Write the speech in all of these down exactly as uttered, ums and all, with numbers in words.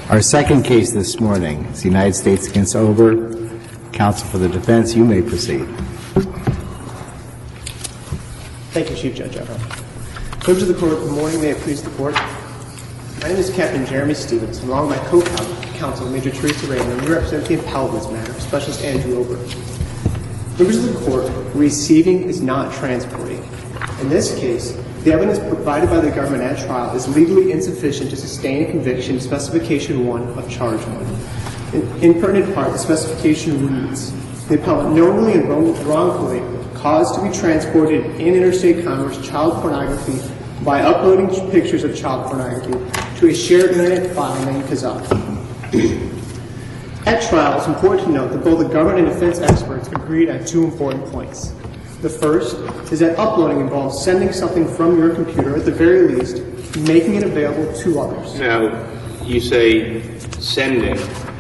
Our second case this morning is the United States against Ober. Counsel for the defense, you may proceed. Thank you, Chief Judge Everett. Members of the court, good morning. May it please the court. My name is Captain Jeremy Stevens, and along with my co-counsel, Major Teresa Raymond, we represent the appellate in this matter, Specialist Andrew Ober. Members of the court, receiving is not transporting. In this case, the evidence provided by the government at trial is legally insufficient to sustain a conviction, specification one of charge one. In, in pertinent part, the specification reads, the appellant knowingly and wrongfully caused to be transported in interstate commerce child pornography by uploading pictures of child pornography to a shared internet file named Kazaa. At trial, it's important to note that both the government and defense experts agreed on two important points. The first is that uploading involves sending something from your computer, at the very least, making it available to others. Now, you say sending,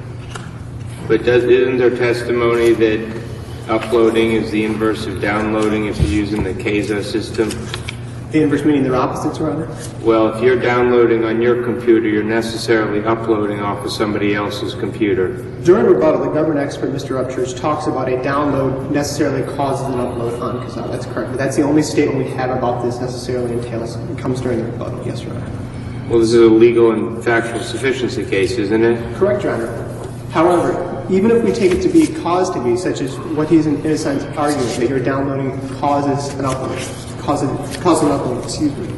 but does, isn't there testimony that uploading is the inverse of downloading if you're using the Kazaa system? The inverse meaning they're opposites, Your Honor? Well, if you're downloading on your computer, you're necessarily uploading off of somebody else's computer. During rebuttal, the government expert, Mister Upchurch, talks about a download necessarily causes an upload on Kazaa. That's correct. But that's the only statement we have about this necessarily entails. It comes during the rebuttal. Yes, Your Honor. Well, this is a legal and factual sufficiency case, isn't it? Correct, Your Honor. However, even if we take it to be cause to be, such as what he's in, in a sense arguing, that you're downloading causes an upload. Causing, causing upload, excuse me.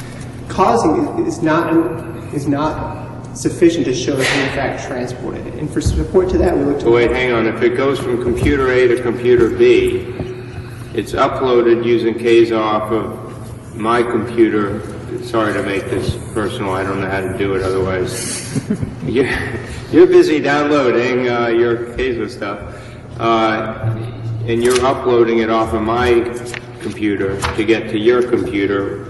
Causing is not is not sufficient to show that you in fact transported it. And for support to that, we look to. Oh, wait, hang on. If it goes from computer A to computer B, it's uploaded using Kazaa off of my computer. Sorry to make this personal. I don't know how to do it otherwise. you're, you're busy downloading uh, your Kazaa stuff, uh, and you're uploading it off of my computer to get to your computer.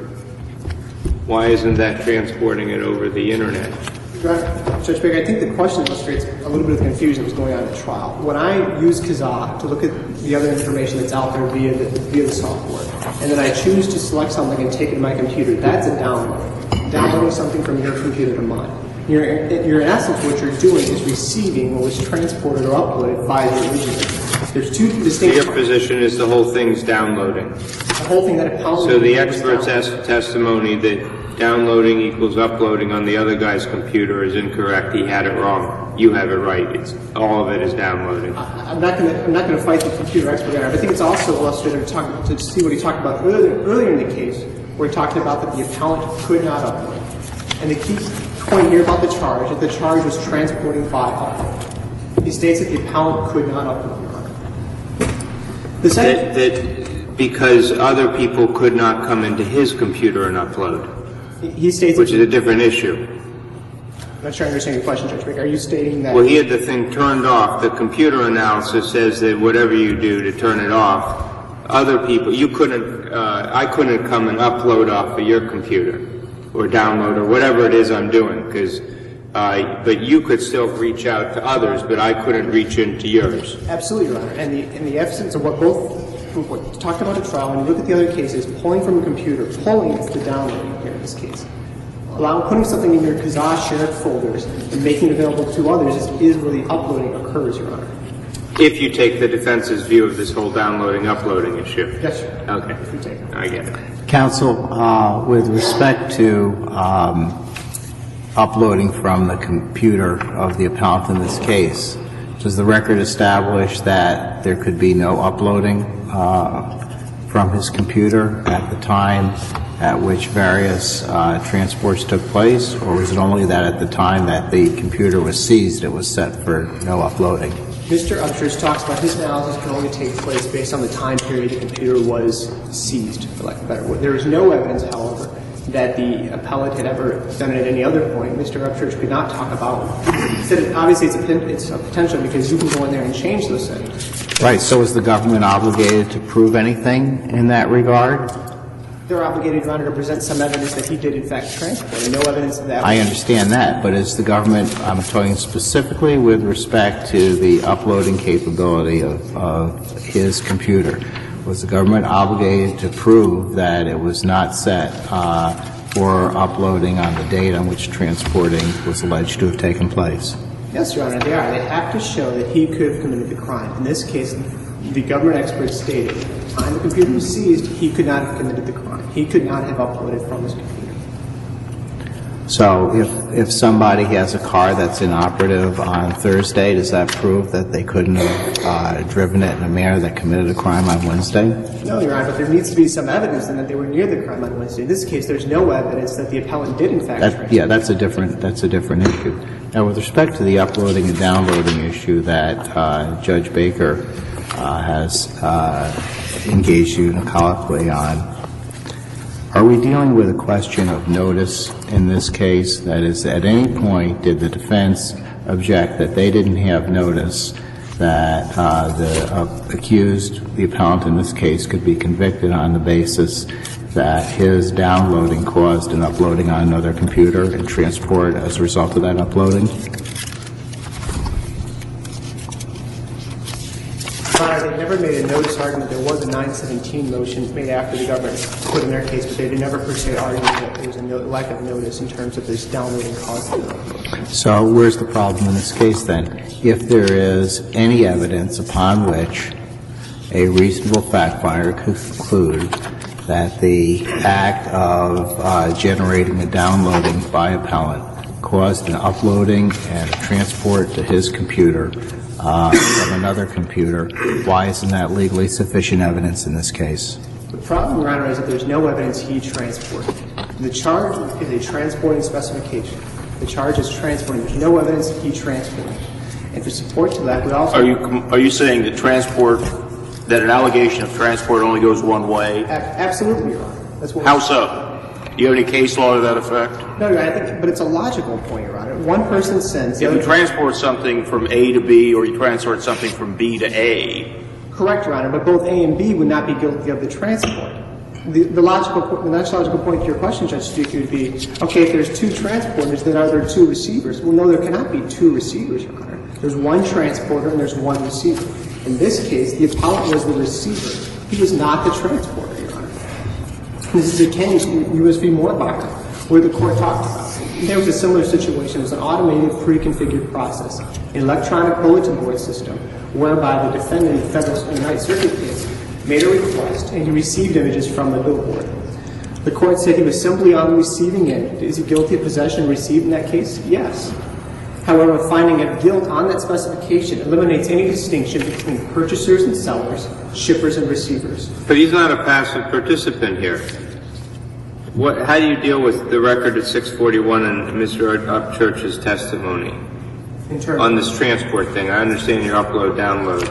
Why isn't that transporting it over the internet? Judge Baker, I think the question illustrates a little bit of the confusion that was going on at trial. When I use Kazaa to look at the other information that's out there via the, via the software, and then I choose to select something and take it to my computer, that's a download. Downloading something from your computer to mine. You're, you're in essence, what you're doing is receiving what was transported or uploaded by the originator. There's two distinct. Your position is the whole thing's downloading. The whole thing that appellant. So the expert's testimony that downloading equals uploading on the other guy's computer is incorrect. He had it wrong. You have it right. It's all of it is downloading. I, I'm not going to. I'm not going to fight the computer expert on it. I think it's also illustrative to, talk, to see what he talked about earlier, earlier in the case, where he talked about that the appellant could not upload. And the key point here about the charge is the charge was transporting by upload. He states that the appellant could not upload. The second, that, that because other people could not come into his computer and upload, he states, which is a different issue. I'm not sure I understand your question, Judge Baker. Are you stating that? Well, he had the thing turned off. The computer analysis says that whatever you do to turn it off, other people, you couldn't, uh, I couldn't come and upload off of your computer or download or whatever it is I'm doing, because Uh, but you could still reach out to others, but I couldn't reach into yours. Absolutely, Your Honor. And the, and the essence of what both what talked about at trial, when you look at the other cases, pulling from a computer, pulling is the downloading here in this case. Allowing, putting something in your Kazaa shared folders and making it available to others is, is where the uploading occurs, Your Honor. If you take the defense's view of this whole downloading, uploading issue. Yes, sir. Okay. If we take it. I get it. Counsel, uh, with respect to um, uploading from the computer of the appellant in this case, does the record establish that there could be no uploading uh, from his computer at the time at which various uh, transports took place, or was it only that at the time that the computer was seized it was set for no uploading? Mister Upchurch talks about his analysis can only take place based on the time period the computer was seized, for lack of a better word. There is no evidence, however, that the appellant had ever done it at any other point. Mister Upchurch could not talk about it. He said obviously it's a, it's a potential because you can go in there and change those settings. Right. So is the government obligated to prove anything in that regard? They're obligated, Your Honor, to present some evidence that he did in fact transport, and no evidence of that. I understand that, but is the government, I'm talking specifically with respect to the uploading capability of, of his computer, was the government obligated to prove that it was not set uh, for uploading on the date on which transporting was alleged to have taken place? Yes, Your Honor, they are. They have to show that he could have committed the crime. In this case, the government expert stated at the time the computer was seized, he could not have committed the crime. He could not have uploaded from his computer. So if, if somebody has a car that's inoperative on Thursday, does that prove that they couldn't have uh, driven it in a manner that committed a crime on Wednesday? No, Your Honor, but there needs to be some evidence that they were near the crime on Wednesday. In this case, there's no evidence that the appellant did, in fact, that, Yeah, that's a different that's a different issue. Now, with respect to the uploading and downloading issue that uh, Judge Baker uh, has uh, engaged you in a colloquy on, are we dealing with a question of notice in this case? That is, at any point did the defense object that they didn't have notice that uh, the uh, accused, the appellant in this case, could be convicted on the basis that his downloading caused an uploading on another computer and transport as a result of that uploading? Your Honor, they never made a notice argument. There was a nine seventeen motion made after the government put in their case, but they did never per se argue that there was a no- lack of notice in terms of this downloading causing the uploading. So where's the problem in this case then? If there is any evidence upon which a reasonable fact finder could conclude that the act of uh, generating a downloading by appellant caused an uploading and a transport to his computer uh, from another computer, why isn't that legally sufficient evidence in this case? The problem, Your Honor, is that there's no evidence he transported. The charge is a transporting specification. The charge is transporting. There's no evidence that he transported. And for support to that, we also... Are you, are you saying that transport, that an allegation of transport only goes one way? A- absolutely, Your Honor. That's what How so? Do you have any case law to that effect? No, Your Honor, I think, but it's a logical point, Your Honor. One person sends... If you transport something from A to B or you transport something from B to A... Correct, Your Honor, but both A and B would not be guilty of the transport. The, the logical, the next logical point to your question, Judge Stuckey, would be, okay, if there's two transporters, then are there two receivers? Well, no, there cannot be two receivers, Your Honor. There's one transporter and there's one receiver. In this case, the appellant was the receiver. He was not the transporter, Your Honor. This is a case, U S V Moorbacher, where the court talked about it. There was a similar situation. It was an automated, pre-configured process, an electronic bulletin board system, whereby the defendant in the Federal United Circuit case made a request and he received images from the billboard. The court said he was simply on the receiving end. Is he guilty of possession received in that case? Yes. However, finding of guilt on that specification eliminates any distinction between purchasers and sellers, shippers and receivers. But he's not a passive participant here. What, how do you deal with the record at six forty-one and Mister Upchurch's testimony In terms on this transport thing? I understand your upload, download.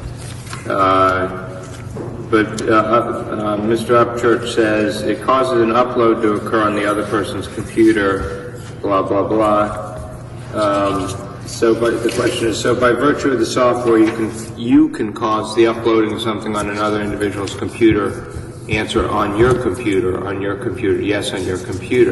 Uh, but uh, uh, Mister Upchurch says it causes an upload to occur on the other person's computer, blah, blah, blah. Um, so but the question is, so by virtue of the software, you can, you can cause the uploading of something on another individual's computer. Answer, on your computer, on your computer, yes, on your computer.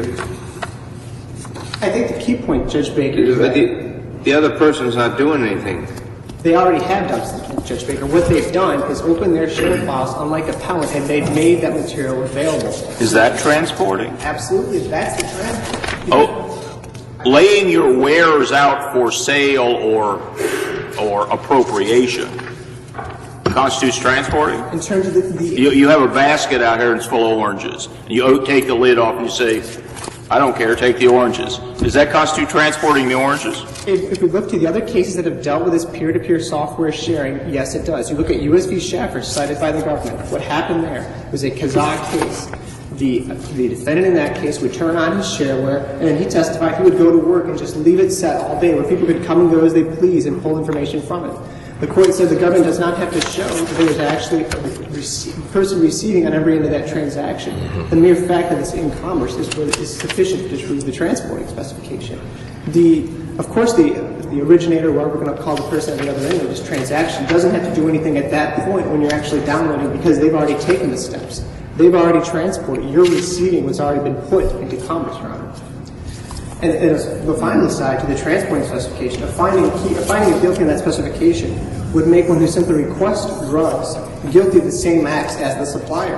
I think the key point, Judge Baker, is But that the, the other person's not doing anything. they already have done something, Judge Baker. What they've done is open their shared files, unlike appellant, and they've made that material available. Is that transporting? Absolutely, that's the transport. Oh, laying your wares out for sale or or appropriation constitutes transporting? In terms of the, the You, you have a basket out here and it's full of oranges. You take the lid off and you say, I don't care, take the oranges. Does that constitute transporting the oranges? if, if we look to the other cases that have dealt with this peer-to-peer software sharing, yes, it does. You look at U S V Schaffer, cited by the government. What happened there was a Kazakh case. The, the defendant in that case would turn on his shareware, and then he testified he would go to work and just leave it set all day, where people could come and go as they please and pull information from it. The court said the government does not have to show that there was actually a rece- person receiving on every end of that transaction. The mere fact that it's in commerce is, is sufficient to prove the transporting specification. The, of course, the, the originator, whatever we're going to call the person at the other end of this transaction, doesn't have to do anything at that point when you're actually downloading, because they've already taken the steps. They've already transported. Your receiving was already been put into commerce, Your Honor. And, and as the final side to the transporting specification, a finding, a finding of guilty in that specification would make one who simply requests drugs guilty of the same acts as the supplier.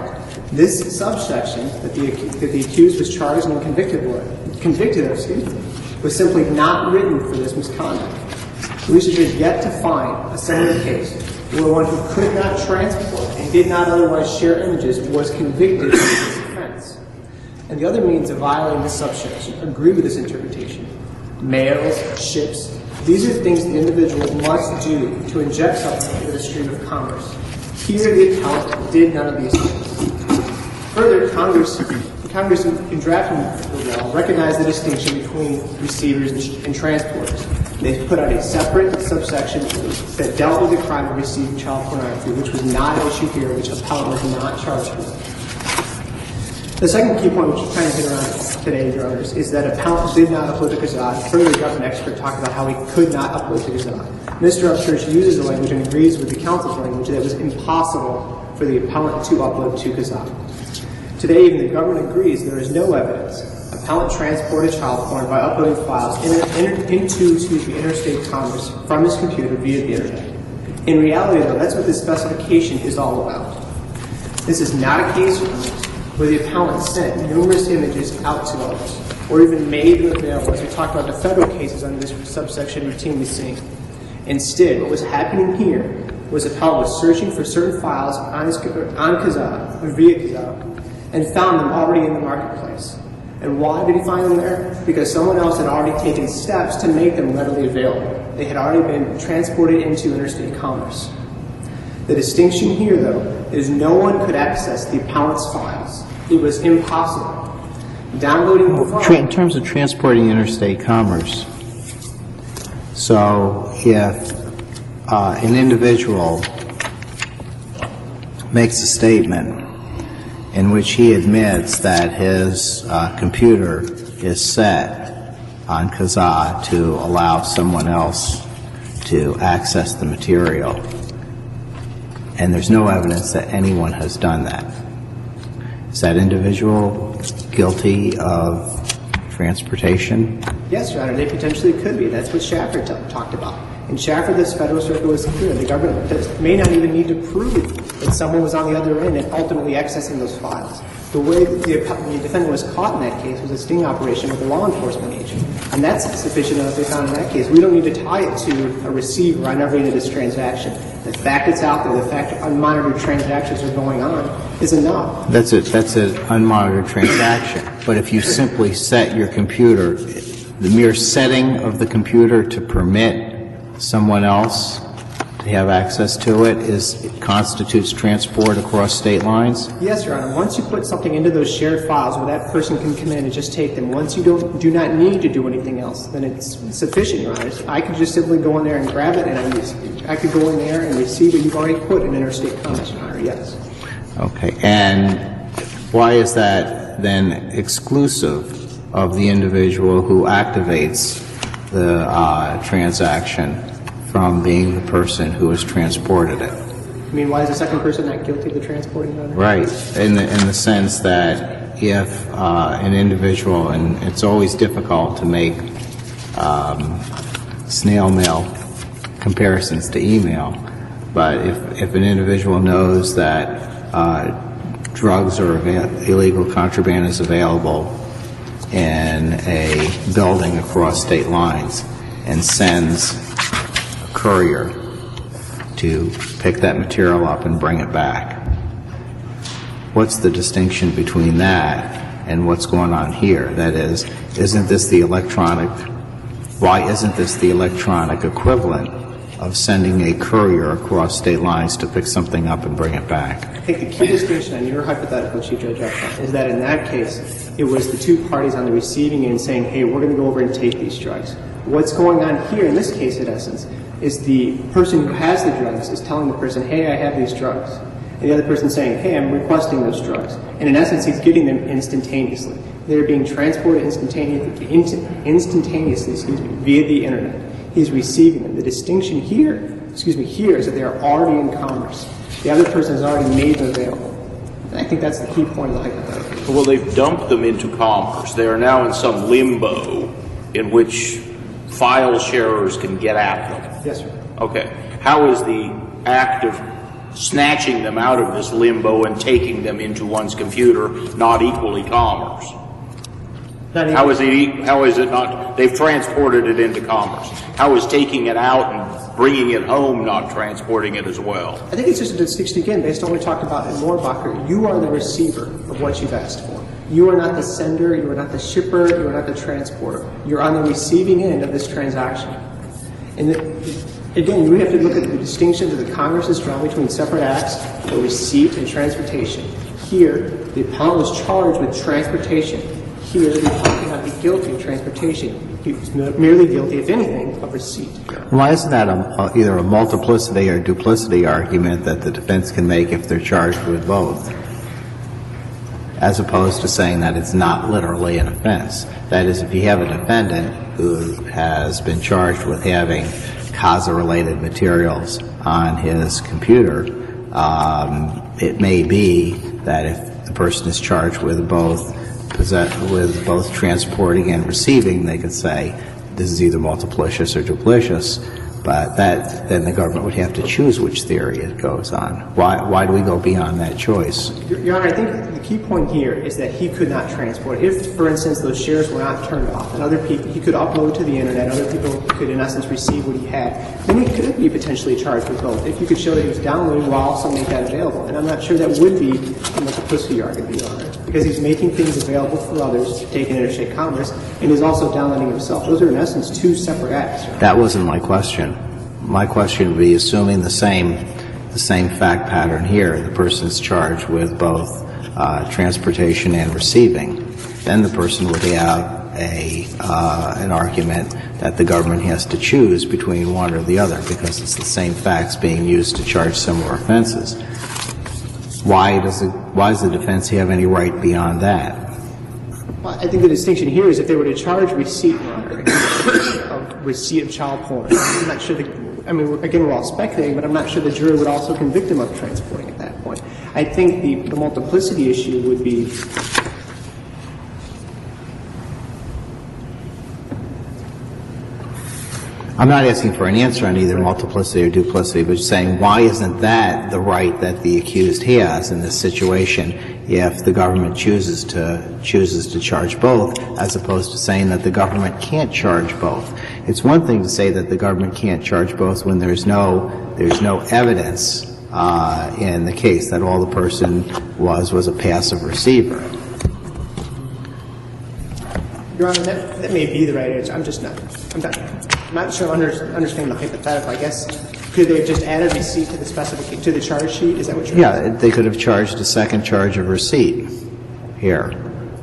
This subsection that the, that the accused was charged and convicted of, convicted of, excuse me, was simply not written for this misconduct. Police have yet to find a similar case where one who could not transport and did not otherwise share images was convicted of this offense. And the other means of violating this subsection agree with this interpretation. Mails, ships, these are things the individual must do to inject something into the stream of commerce. Here, the appellant did none of these things. Further, Congress, Congress in drafting the law recognized the distinction between receivers and transporters. They put out a separate subsection that dealt with the crime of receiving child pornography, which was not an issue here, which appellant was not charged with. The second key point, which is kind of hit around today, Your Honors, is that appellant did not upload to Kazaa. Further, the government expert talked about how he could not upload to Kazaa. Mister Upchurch uses the language and agrees with the counsel's language that it was impossible for the appellant to upload to Kazaa. Today, even the government agrees there is no evidence appellant transported child porn by uploading files in, in, into excuse me, interstate commerce from his computer via the Internet. In reality, though, that's what this specification is all about. This is not a case where the appellant sent numerous images out to others, or even made them available, as we talked about the federal cases under this subsection routinely seeing. Instead, what was happening here was the appellant was searching for certain files on, his, on Kazaa, or via Kazaa, and found them already in the marketplace. And why did he find them there? Because someone else had already taken steps to make them readily available. They had already been transported into interstate commerce. The distinction here, though, is no one could access the appellant's files. It was impossible. Downloading the file. In terms of transporting interstate commerce, so if uh, an individual makes a statement in which he admits that his uh, computer is set on Kazaa to allow someone else to access the material, and there's no evidence that anyone has done that, is that individual guilty of transportation? Yes, Your Honor, they potentially could be. That's what Schaffer t- talked about. In Schaffer, this federal circuit was clear. The government does, may not even need to prove that someone was on the other end and ultimately accessing those files. The way that the, the defendant was caught in that case was a sting operation with a law enforcement agent. And that's sufficient enough they found in that case. We don't need to tie it to a receiver. I never ended this transaction. The fact it's out there, the fact that unmonitored transactions are going on is enough. That's a, that's an unmonitored transaction. But if you simply set your computer, the mere setting of the computer to permit someone else to have access to it is it constitutes transport across state lines? Yes, Your Honor. Once you put something into those shared files where that person can come in and just take them, once you don't do not need to do anything else, then it's sufficient, Your Honor. I could just simply go in there and grab it, and I, use, I could go in there and receive what you've already put in interstate commerce, Your Honor. Yes. Okay. And why is that then exclusive of the individual who activates the uh, transaction from being the person who has transported it? I mean, why is the second person not guilty of the transporting? Your Honor? Right. In the, in the sense that if uh, an individual, and it's always difficult to make um, snail mail comparisons to email, but if, if an individual knows that uh, drugs or avail- illegal contraband is available in a building across state lines and sends a courier to pick that material up and bring it back, what's the distinction between that and what's going on here? That is, isn't this the electronic, why isn't this the electronic equivalent of sending a courier across state lines to pick something up and bring it back? I think the key distinction on your hypothetical, Chief Judge Epstein, is that in that case, it was the two parties on the receiving end saying, hey, we're going to go over and take these drugs. What's going on here in this case, in essence, is the person who has the drugs is telling the person, hey, I have these drugs. And the other person saying, hey, I'm requesting those drugs. And in essence, he's getting them instantaneously. They're being transported instantaneously, instantaneously excuse me, via the Internet. He's receiving them. The distinction here, excuse me, here is that they are already in commerce. The other person has already made them available. And I think that's the key point of the hypothetical. Well, they've dumped them into commerce. They are now in some limbo in which file sharers can get at them. Yes, sir. Okay. How is the act of snatching them out of this limbo and taking them into one's computer not equally commerce? How is it, how is it not, they've transported it into commerce. How is taking it out and bringing it home not transporting it as well? I think it's just a distinction, again, based on what we talked about in Moorbacher. You are the receiver of what you've asked for. You are not the sender, you are not the shipper, you are not the transporter. You're on the receiving end of this transaction. And the, again, we have to look at the distinctions that Congress has drawn between separate acts for receipt and transportation. Here, the appellant was charged with transportation. Here, the appellant cannot be guilty of transportation. He was merely guilty, if anything, of receipt. Why isn't that a, either a multiplicity or duplicity argument that the defense can make if they're charged with both, as opposed to saying that it's not literally an offense? That is, if you have a defendant who has been charged with having CASA-related materials on his computer, um, it may be that if the person is charged with both with both transporting and receiving, they could say this is either multiplicious or duplicious, but that then the government would have to choose which theory it goes on. Why, why do we go beyond that choice? Your, Your Honor, I think the key point here is that he could not transport. If, for instance, those shares were not turned off and other people, he could upload to the Internet, other people could, in essence, receive what he had, then he could be potentially charged with both if you could show that he was downloading while also making that available. And I'm not sure that would be a multiplicity argument, Your Honor, because he's making things available for others to take in interstate commerce and is also downloading himself. Those are, in essence, two separate acts. Your Honor. That wasn't my question. My question would be, assuming the same the same fact pattern here, the person is charged with both uh, transportation and receiving, then the person would have a uh, an argument that the government has to choose between one or the other because it's the same facts being used to charge similar offenses. Why does it, why does the defense have any right beyond that? Well, I think the distinction here is if they were to charge receipt, Your Honor, of receipt of child porn, I'm not sure the I mean, again, we're all speculating, but I'm not sure the jury would also convict him of transporting at that point. I think the, the multiplicity issue would be I'm not asking for an answer on either multiplicity or duplicity, but saying why isn't that the right that the accused has in this situation if the government chooses to chooses to charge both, as opposed to saying that the government can't charge both? It's one thing to say that the government can't charge both when there's no there's no evidence uh, in the case that all the person was was a passive receiver. Your Honor, that, that may be the right answer. I'm just not. I'm not. I'm not sure I under, understand the hypothetical. I guess could they have just added receipt to the specific to the charge sheet? Is that what you're Yeah, saying? they could have charged a second charge of receipt here.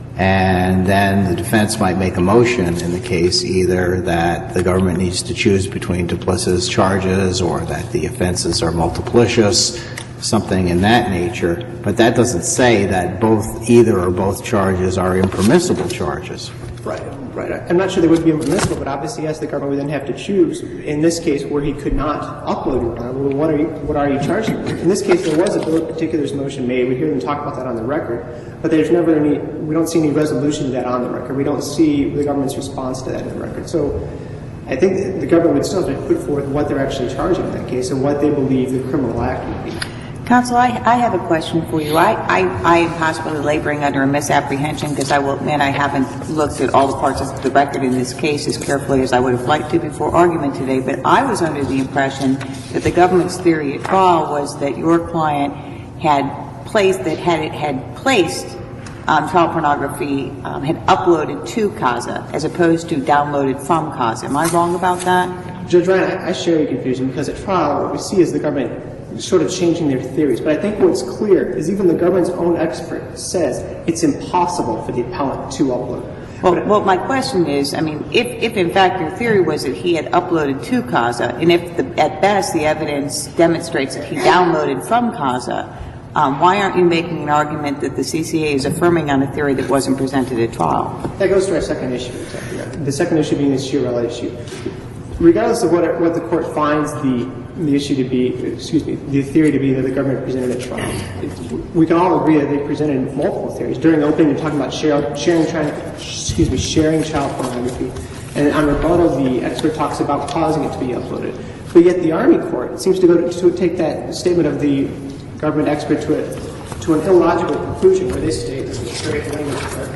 And then the defense might make a motion in the case either that the government needs to choose between duplicitous charges or that the offenses are multiplicious, something in that nature. But that doesn't say that both, either or both charges are impermissible charges. Right, right. I'm not sure they would be impermissible, but obviously, yes, the government would then have to choose. In this case, where he could not upload, Your Honor, well, what are you, what are you charging? In this case, there was a bill of particulars motion made. We hear them talk about that on the record, but there's never any. We don't see any resolution to that on the record. We don't see the government's response to that in the record. So, I think the government would still have to put forth what they're actually charging in that case and what they believe the criminal act would be. Counsel, I, I have a question for you. I, I, I am possibly laboring under a misapprehension because I will admit I haven't looked at all the parts of the record in this case as carefully as I would have liked to before argument today, but I was under the impression that the government's theory at trial was that your client had placed, that had, it had placed um, child pornography, um, had uploaded to CASA as opposed to downloaded from CASA. Am I wrong about that? Judge Ryan, I, I share your confusion because at trial what we see is the government sort of changing their theories. But I think what's clear is even the government's own expert says it's impossible for the appellant to upload. Well, well, my question is, I mean, if, if in fact your theory was that he had uploaded to CASA, and if the, at best the evidence demonstrates that he downloaded from CASA, um, why aren't you making an argument that the C C A is affirming on a theory that wasn't presented at trial? That goes to our second issue. Exactly. The second issue being the Chiarella issue. Regardless of what, it, what the court finds the the issue to be, excuse me, the theory to be that the government presented at trial, it, we can all agree that they presented multiple theories. During opening, they're talking about share, sharing, trying, excuse me, sharing child pornography, and on rebuttal, the expert talks about causing it to be uploaded. But yet the Army Court seems to go to, to take that statement of the government expert to, a, to an illogical conclusion where they state that the straight language there.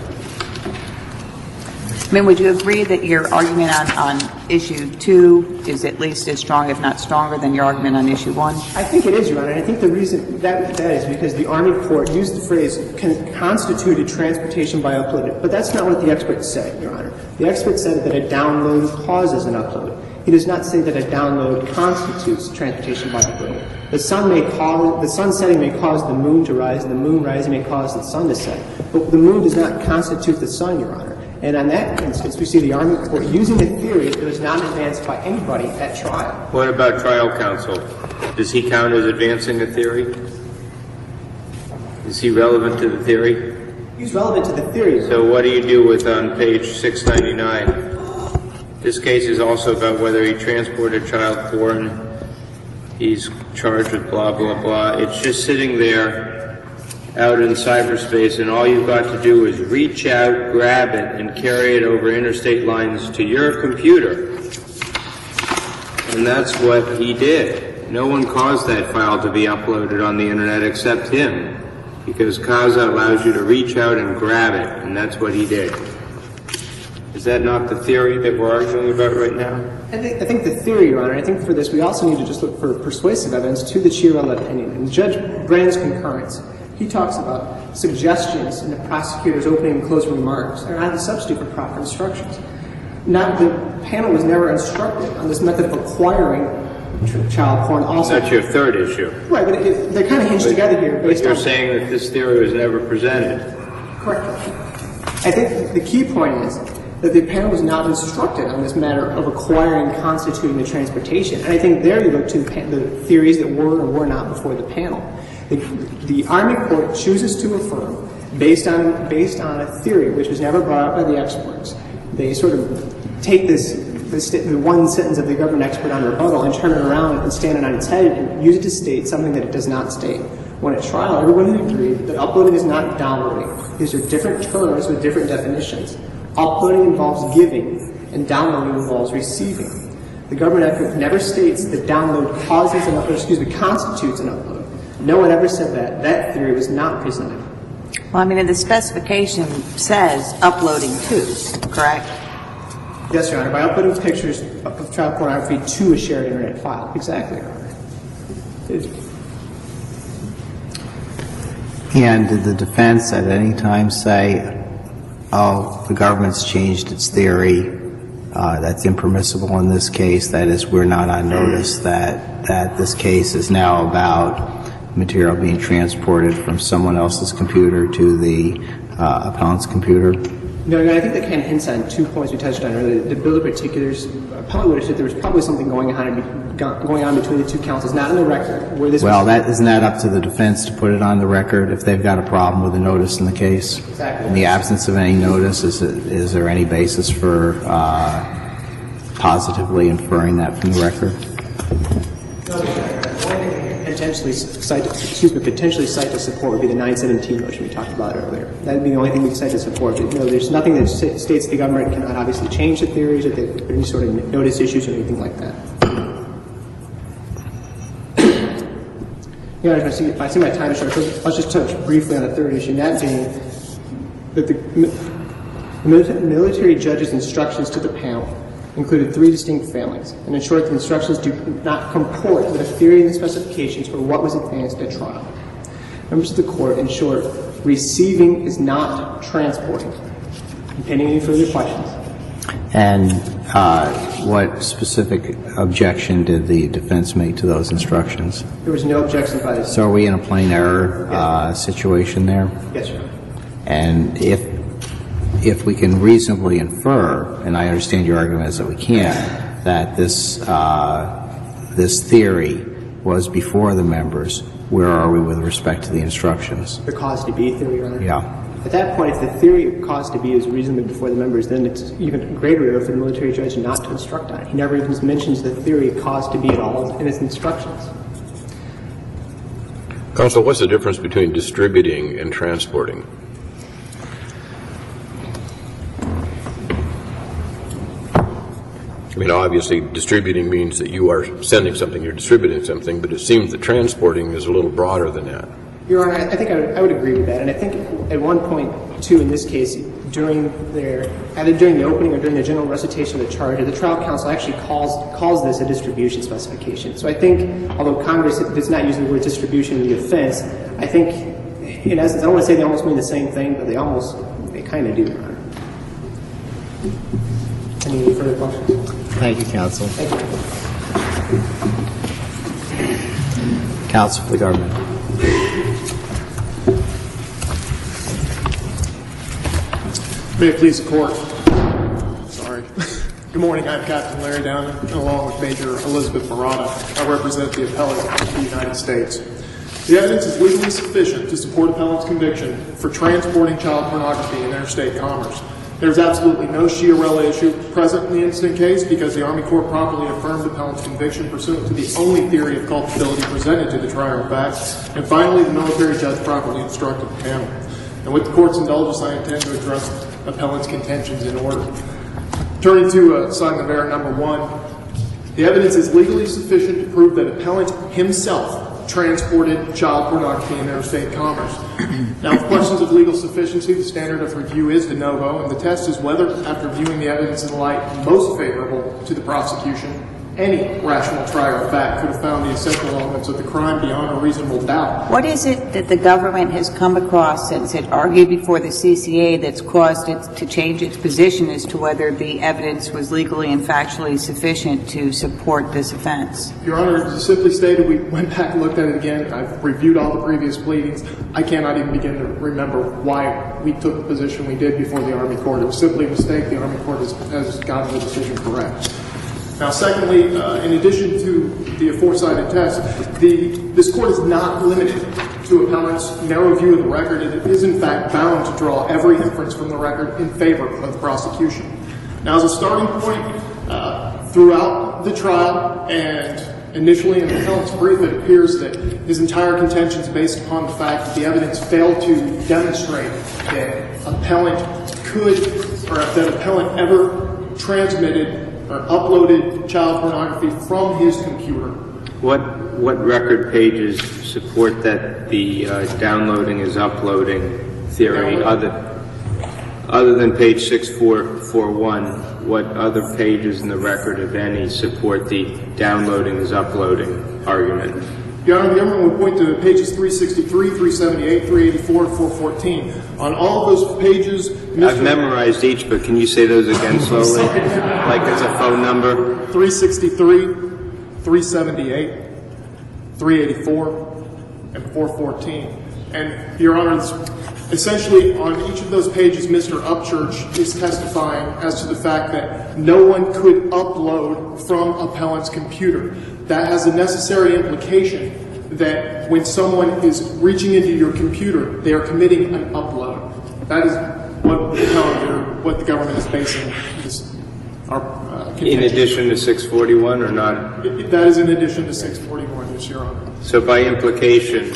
I mean, would you agree that your argument on, on issue two is at least as strong, if not stronger, than your argument on issue one? I think it is, Your Honor. And I think the reason that, that is because the Army Court used the phrase con- constituted transportation by upload. But that's not what the expert said, Your Honor. The expert said that a download causes an upload. He does not say that a download constitutes transportation by upload. The sun may cause, the sun setting may cause the moon to rise, and the moon rising may cause the sun to set. But the moon does not constitute the sun, Your Honor. And on that instance, we see the Army Court using a theory that was not advanced by anybody at trial. What about trial counsel? Does he count as advancing a theory? Is he relevant to the theory? He's relevant to the theory. So what do you do with on page six ninety-nine? This case is also about whether he transported child porn. He's charged with blah, blah, blah. It's just sitting there out in cyberspace, and all you've got to do is reach out, grab it, and carry it over interstate lines to your computer. And that's what he did. No one caused that file to be uploaded on the internet except him, because CASA allows you to reach out and grab it, and that's what he did. Is that not the theory that we're arguing about right now? I think, I think the theory, Your Honor, I think for this we also need to just look for persuasive evidence to the Chiarella opinion. And Judge Brennan's concurrence, he talks about suggestions in the prosecutor's opening and closing remarks are not a substitute for proper instructions. Not, the panel was never instructed on this method of acquiring child porn also. That's your third issue. Right, but it, they're kind of hinged but, together here. But based you're on, saying that this theory was never presented. Correct. I think the key point is that the panel was not instructed on this matter of acquiring and constituting the transportation. And I think there you look to the theories that were or were not before the panel. The, the Army Court chooses to affirm, based on based on a theory which was never brought up by the experts. They sort of take this, this the one sentence of the government expert on rebuttal and turn it around and stand it on its head and use it to state something that it does not state. When at trial, everyone would agree that uploading is not downloading. These are different terms with different definitions. Uploading involves giving, and downloading involves receiving. The government expert never states that download causes an upload, excuse me, constitutes an upload. No one ever said that. That theory was not presented. Well, I mean, the specification says uploading to, correct? Yes, Your Honor. By uploading pictures of child pornography to a shared Internet file. Exactly, Your Honor. It's, And did the defense at any time say, oh, the government's changed its theory, uh, that's impermissible in this case, that is, we're not on notice that, that this case is now about material being transported from someone else's computer to the uh, appellant's computer? No, no, I think that kind of hints on two points we touched on earlier. The bill of particulars probably would have said there was probably something going on going on between the two counsels, not in the record. Where this well, was, that isn't that up to the defense to put it on the record if they've got a problem with the notice in the case? Exactly. In the absence of any notice, is, it, is there any basis for uh, positively inferring that from the record? Potentially cite, excuse me, potentially cite to support would be the nine seventeen motion we talked about earlier. That would be the only thing we'd cite to support. But, you know, there's nothing that states the government cannot obviously change the theories or that any sort of notice issues or anything like that. You know, if I see, if I see my time is short, I'll just touch briefly on the third issue, that being that the military judge's instructions to the panel included three distinct failings. And in short, the instructions do not comport with a theory and the specifications for what was advanced at trial. Members of the Court, in short, receiving is not transporting. Pending any further questions? And uh, what specific objection did the defense make to those instructions? There was no objection by the... So are we in a plain error uh, situation there? Yes, Your Honor. And if if we can reasonably infer, and I understand your argument is that we can't, that this uh, this theory was before the members, where are we with respect to the instructions? The cause to be theory, Your Honor? Yeah. At that point, if the theory of cause to be is reasonably before the members, then it's even greater error for the military judge not to instruct on it. He never even mentions the theory of cause to be at all in his instructions. Counsel, what's the difference between distributing and transporting? I mean, obviously, distributing means that you are sending something, you're distributing something, but it seems that transporting is a little broader than that. Your Honor, I think I would, I would agree with that. And I think at one point, too, in this case, during their, either during the opening or during the general recitation of the charge, the trial counsel actually calls calls this a distribution specification. So I think, although Congress does not use the word distribution in the offense, I think, in essence, I don't want to say they almost mean the same thing, but they almost, they kind of do, Your Honor. Any further questions? Thank you, counsel. Thank you. Counsel for the government. May it please the court. Sorry. Good morning. I'm Captain Larry Downey, along with Major Elizabeth Murata. I represent the appellate of the United States. The evidence is legally sufficient to support appellant's conviction for transporting child pornography in interstate commerce. There's absolutely no Schiarella issue present in the incident case because the Army Court properly affirmed appellant's conviction pursuant to the only theory of culpability presented to the trier of fact. And finally, the military judge properly instructed the panel. And with the court's indulgence, I intend to address appellant's contentions in order. Turning to uh, assignment of error number one, the evidence is legally sufficient to prove that appellant himself transported child pornography in interstate commerce. Now, for questions of legal sufficiency, the standard of review is de novo, and the test is whether, after viewing the evidence in the light most favorable to the prosecution, any rational trier of fact could have found the essential elements of the crime beyond a reasonable doubt. What is it that the government has come across since it argued before the C C A that's caused it to change its position as to whether the evidence was legally and factually sufficient to support this offense? Your Honor, simply stated, we went back and looked at it again. I've reviewed all the previous pleadings. I cannot even begin to remember why we took the position we did before the Army Court. It was simply a mistake. The Army Court has, has gotten the decision correct. Now, secondly, uh, in addition to the aforementioned test, the, this court is not limited to appellant's narrow view of the record. It is, in fact, bound to draw every inference from the record in favor of the prosecution. Now, as a starting point, uh, throughout the trial and initially in the appellant's brief, it appears that his entire contention is based upon the fact that the evidence failed to demonstrate that appellant could, or that appellant ever transmitted or uploaded child pornography from his computer. What what record pages support that the uh, downloading is uploading theory? Downloading. Other other than page six four four one, what other pages in the record, if any, support the downloading is uploading argument? Your Honor, the government would point to pages three sixty-three, three seventy-eight, three eighty-four, and four fourteen. On all of those pages, Mister I've memorized each, but can you say those again slowly? Like as a phone number? three sixty-three, three seventy-eight, three eighty-four, and four fourteen. And, Your Honor, essentially on each of those pages, Mister Upchurch is testifying as to the fact that no one could upload from appellant's computer. That has a necessary implication that when someone is reaching into your computer, they are committing an upload. That is what the, appellant, what the government is basing this, our uh, contention. In addition to six forty-one or not? It, that is in addition to six forty-one, yes, Your Honor. So by implication,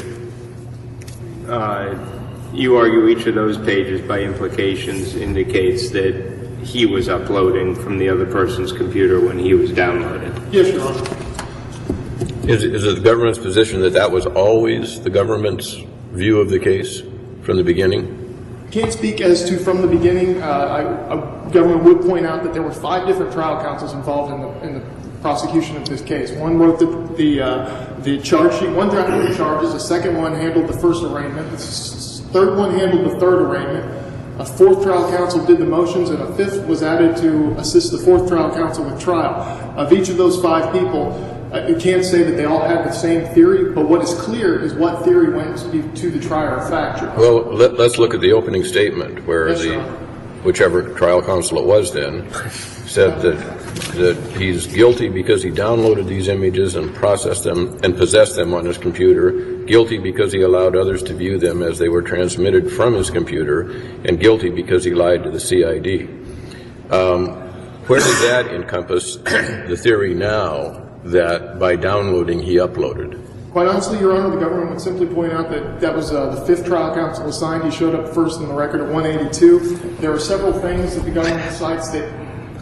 uh, you argue each of those pages by implications indicates that he was uploading from the other person's computer when he was downloading? Yes, Your Honor. Is, is it the government's position that that was always the government's view of the case from the beginning? Can't speak as to from the beginning. Uh, I, I, government would point out that there were five different trial counsels involved in the, in the prosecution of this case. One wrote the the, uh, the charge sheet. One drafted the charges. The second one handled the first arraignment. The third one handled the third arraignment. A fourth trial counsel did the motions, and a fifth was added to assist the fourth trial counsel with trial. Of each of those five people, uh, you can't say that they all had the same theory, but what is clear is what theory went to, to the trier of fact. Well, let, let's look at the opening statement where Yes, the Your Honor. whichever trial counsel it was then said that that he's guilty because he downloaded these images and processed them and possessed them on his computer, guilty because he allowed others to view them as they were transmitted from his computer, and guilty because he lied to the C I D. Um, where does that encompass the theory now that by downloading he uploaded? Quite honestly, Your Honor, the government would simply point out that that was uh, the fifth trial counsel assigned. He showed up first in the record at one eighty-two. There are several things that the government cites that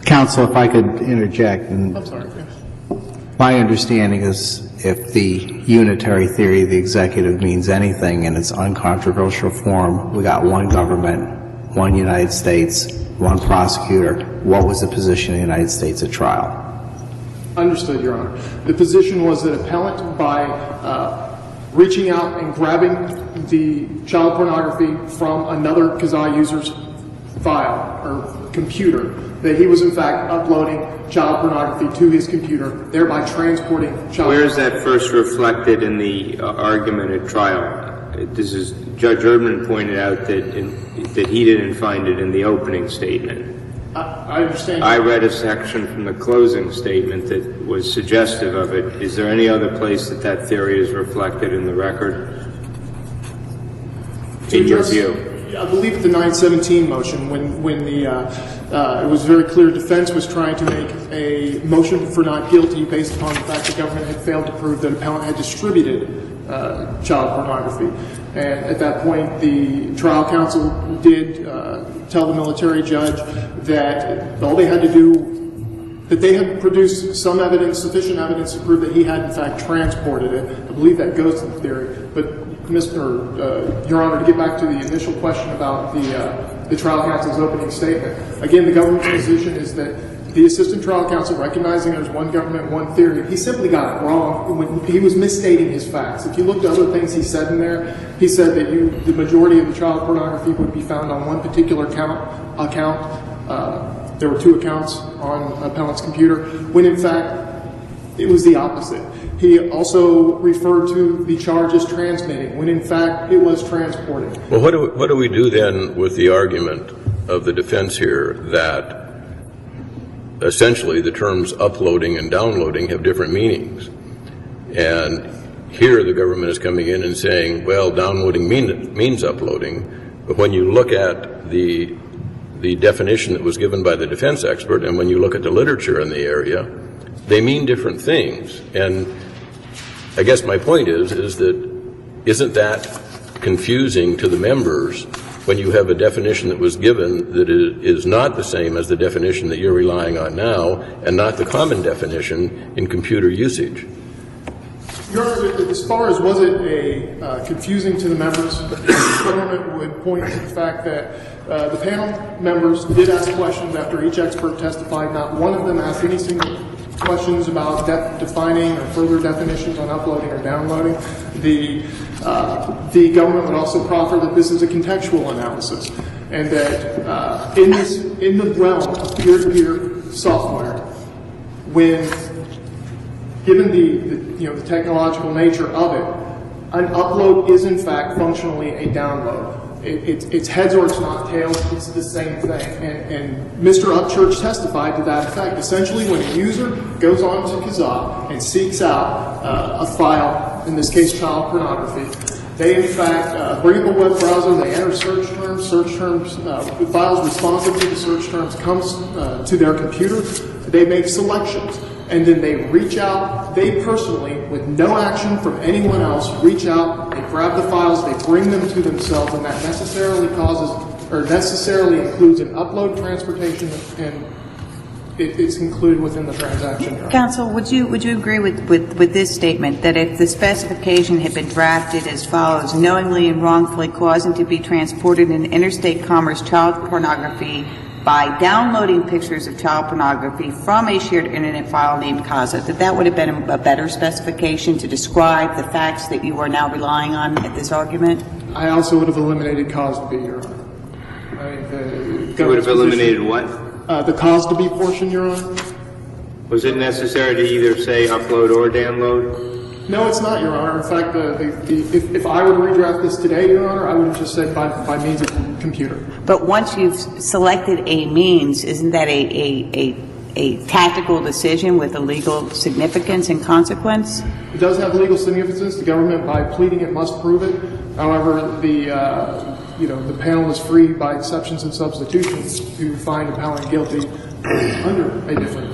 Counsel, if I could interject. And I'm sorry. my understanding is if the unitary theory of the executive means anything in its uncontroversial form, we got one government, one United States, one prosecutor. What was the position of the United States at trial? Understood, Your Honor. The position was that appellant, by uh, reaching out and grabbing the child pornography from another Kazaa user's file or computer, that he was in fact uploading child pornography to his computer, thereby transporting child Where is that first reflected in the uh, argument at trial? This is Judge Erdman pointed out that in, that he didn't find it in the opening statement. I, I understand. I read a section from the closing statement that was suggestive of it. Is there any other place that that theory is reflected in the record? In your view? I believe the nine seventeen motion, when, when the, uh, uh, it was very clear defense was trying to make a motion for not guilty based upon the fact the government had failed to prove that appellant had distributed uh, child pornography. And at that point, the trial counsel did uh, tell the military judge that all they had to do, that they had produced some evidence, sufficient evidence to prove that he had in fact transported it. I believe that goes to the theory. But Mister Uh, Your Honor, to get back to the initial question about the, uh, the trial counsel's opening statement, again, the government's position is that the assistant trial counsel, recognizing there's one government, one theory, he simply got it wrong when he was misstating his facts. If you look at other things he said in there, he said that you, the majority of the child pornography would be found on one particular account. account. Uh, there were two accounts on appellant's computer, when in fact it was the opposite. He also referred to the charge as transmitting, when in fact it was transporting. Well, what do we, what do we do then with the argument of the defense here that essentially the terms uploading and downloading have different meanings? And here the government is coming in and saying, well, downloading mean, means uploading, but when you look at the the definition that was given by the defense expert, and when you look at the literature in the area, they mean different things. And I guess my point is, is that isn't that confusing to the members when you have a definition that was given that is not the same as the definition that you're relying on now, and not the common definition in computer usage? Your Honor, as far as was it a uh, confusing to the members, the government would point to the fact that uh, the panel members did ask questions after each expert testified. Not one of them asked any single questions about de- defining or further definitions on uploading or downloading. The uh, the government would also proffer that this is a contextual analysis, and that uh, in this in the realm of peer-to-peer software, when given the, the you know the technological nature of it, an upload is in fact functionally a download. It, it, it's heads or it's not tails. It's the same thing. And, and Mister Upchurch testified to that effect. Essentially, when a user goes on to Kazaa and seeks out uh, a file, in this case child pornography, they in fact uh, bring up a web browser, they enter search terms, search terms, uh, files responsive to the search terms comes uh, to their computer, they make selections. And then they reach out, they personally, with no action from anyone else, reach out, they grab the files, they bring them to themselves, and that necessarily causes, or necessarily includes an upload, transportation, and it, it's included within the transaction. Counsel, would you would you agree with, with, with this statement, that if the specification had been drafted as follows, knowingly and wrongfully causing to be transported in interstate commerce child pornography by downloading pictures of child pornography from a shared internet file named Kazaa, that that would have been a, a better specification to describe the facts that you are now relying on at this argument? I also would have eliminated cause to be, Your Honor. I mean, the You would have eliminated what? Uh, the cause to be portion, Your Honor. Was it necessary to either say upload or download? No, it's not, Your Honor. In fact, the, the, the, if, if I were to redraft this today, Your Honor, I would have just said by, by means of computer. But once you've selected a means, isn't that a, a, a, a tactical decision with a legal significance and consequence? It does have legal significance. The government, by pleading it, must prove it. However, the, uh, you know, the panel is free by exceptions and substitutions to find appellant guilty under a different theory.